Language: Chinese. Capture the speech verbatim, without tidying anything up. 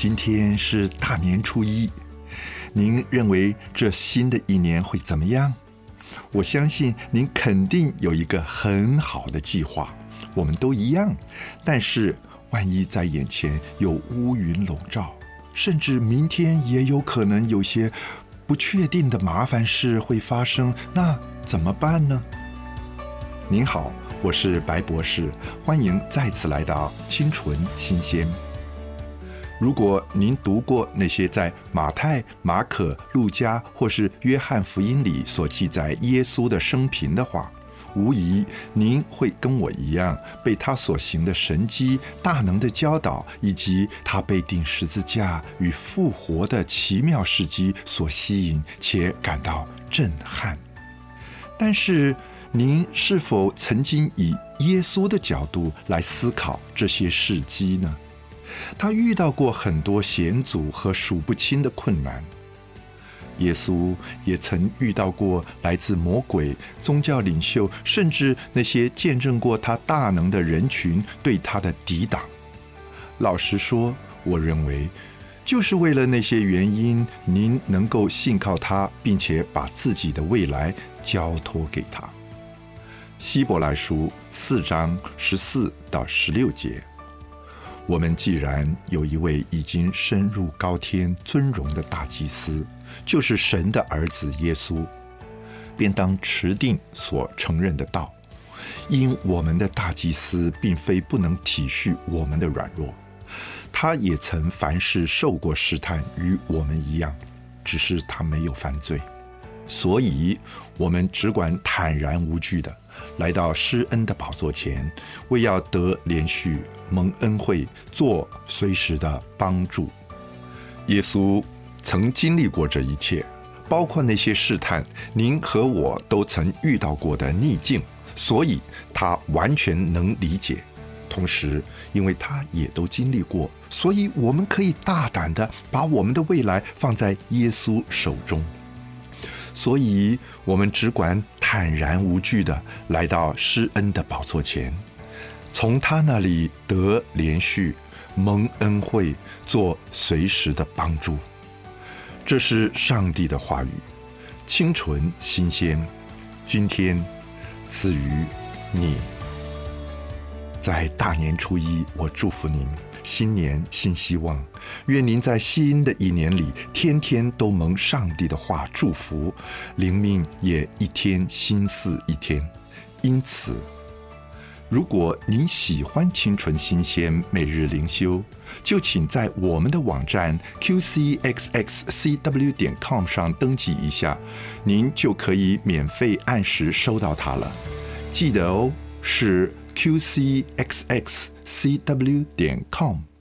今天是大年初一，您认为这新的一年会怎么样？我相信您肯定有一个很好的计划，我们都一样。但是万一在眼前有乌云笼罩，甚至明天也有可能有些不确定的麻烦事会发生，那怎么办呢？您好，我是白博士，欢迎再次来到清纯新鲜。如果您读过那些在马太、马可、路加或是约翰福音里所记载耶稣的生平的话，无疑您会跟我一样被他所行的神迹、大能的教导，以及他被钉十字架与复活的奇妙事迹所吸引，且感到震撼。但是您是否曾经以耶稣的角度来思考这些事迹呢？他遇到过很多险阻和数不清的困难，耶稣也曾遇到过来自魔鬼、宗教领袖，甚至那些见证过他大能的人群对他的抵挡。老实说，我认为就是为了那些原因，您能够信靠他，并且把自己的未来交托给他。希伯来书四章十四到十六节，我们既然有一位已经升入高天尊荣的大祭司，就是神的儿子耶稣，便当持定所承认的道。因我们的大祭司并非不能体恤我们的软弱，他也曾凡事受过试探，与我们一样，只是他没有犯罪。所以我们只管坦然无惧的来到施恩的宝座前，为要得连续蒙恩惠，做随时的帮助。耶稣曾经历过这一切，包括那些试探，您和我都曾遇到过的逆境，所以他完全能理解。同时因为他也都经历过，所以我们可以大胆的把我们的未来放在耶稣手中。所以我们只管坦然无惧的来到施恩的宝座前，从他那里得连续蒙恩惠，做随时的帮助。这是上帝的话语，清纯新鲜，今天赐予你。在大年初一，我祝福您新年新希望，愿您在新的一年里天天都蒙上帝的话祝福，灵命也一天新似一天。因此如果您喜欢清纯新鲜每日灵修，就请在我们的网站 q c x x c w 点 com 上登记一下，您就可以免费按时收到它了。记得哦，是 q c x x c w 点 com。